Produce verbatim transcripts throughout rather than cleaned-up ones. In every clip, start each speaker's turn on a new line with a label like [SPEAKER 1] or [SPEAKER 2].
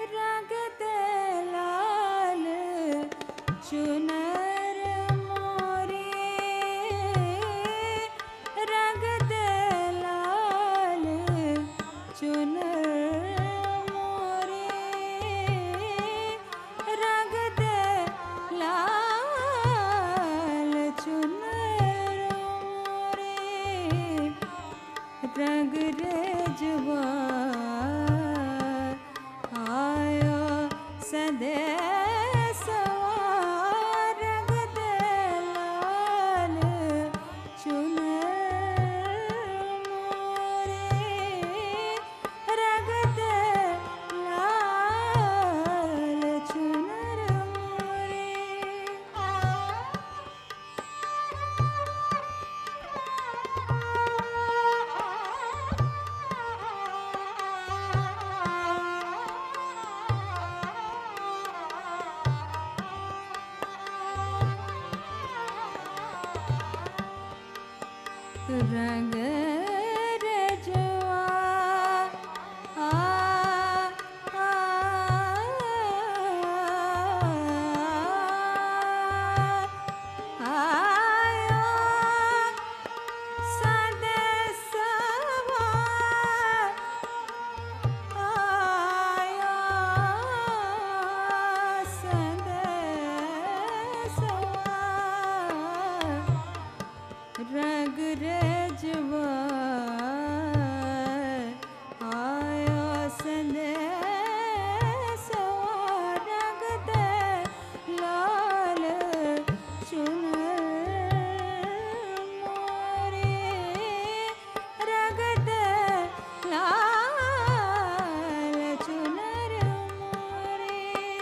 [SPEAKER 1] रंग दे लाल चुनर मोरे, रंग दे लाल चुनर मोरे, रंग दे लाल चुनर मोरे, रंग रेजवा आया संदेशवा, रंग दे लाल चुनर मोरे, रंग दे लाल चुनर मोरे। रंग रेजवा आ आ आया संदेशवा, आया संदेशवा, रंग रेजवा आया संदेशवा, रंग दे लाल चुनर मोरे, रंग दे लाल चुनर मोरे।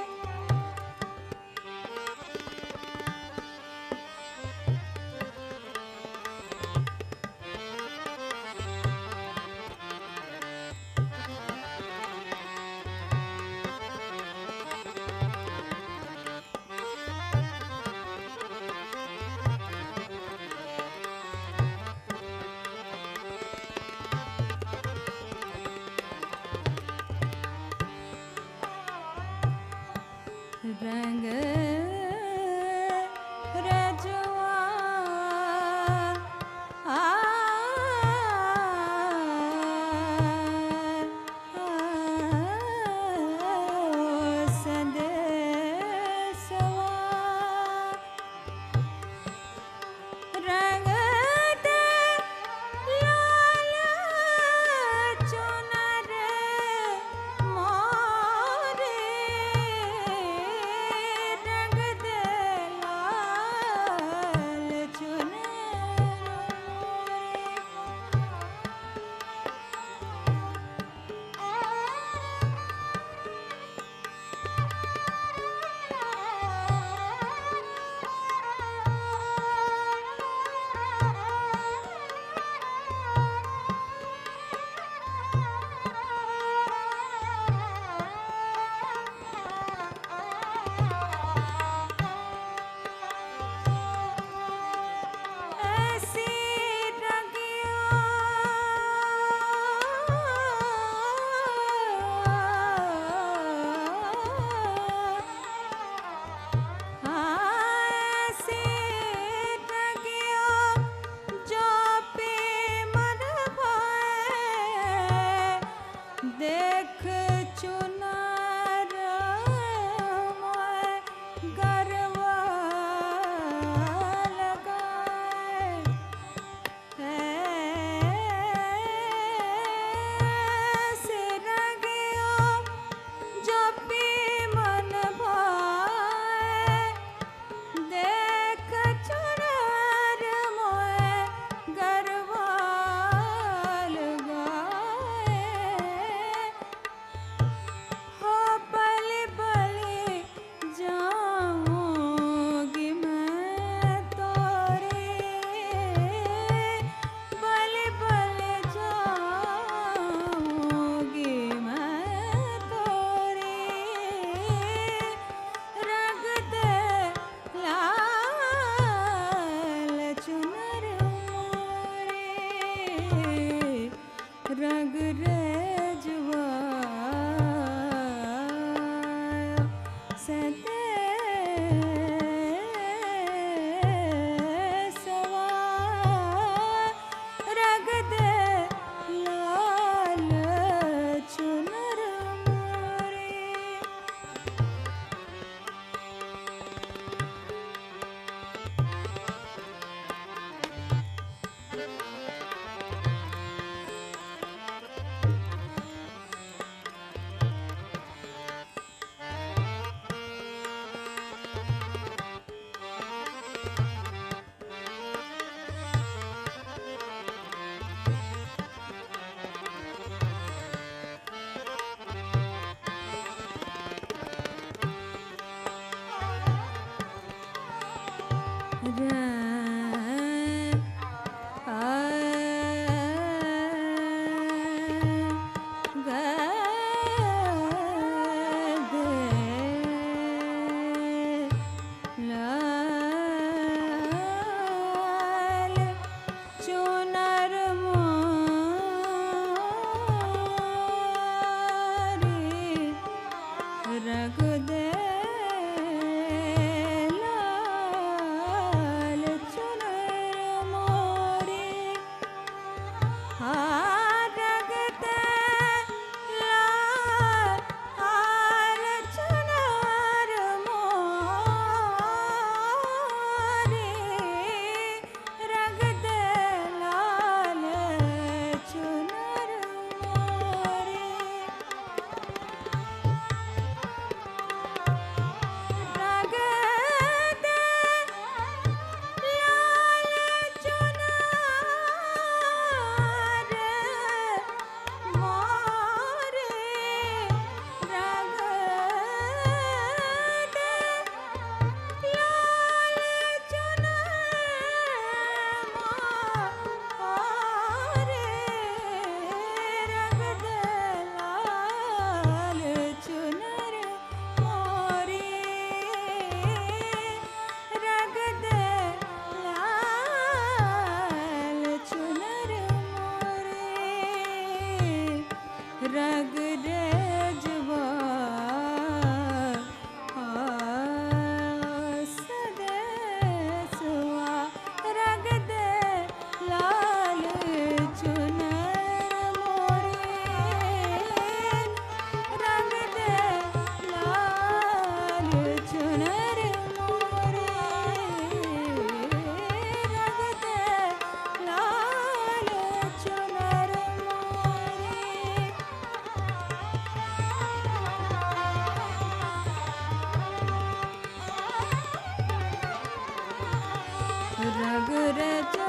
[SPEAKER 1] रंग रेजवा आ संदेशवा, रंग दे लाल चुनर मोरे, रंग दे लाल चुनर ऐसी रंगिया ऐसी रंगिया जो पे मन भाए, देख चुनर मोए गरवा लगाए, ऐसे रंगिया जो पे मन भाए, देख चुनर मोए गरवा लगाए। रग रेजवा सदेसवा रग दे लाल चुनर मोरी रग दे लाल चुनर मोरी रग दे लाल चुनर मोरी रग रज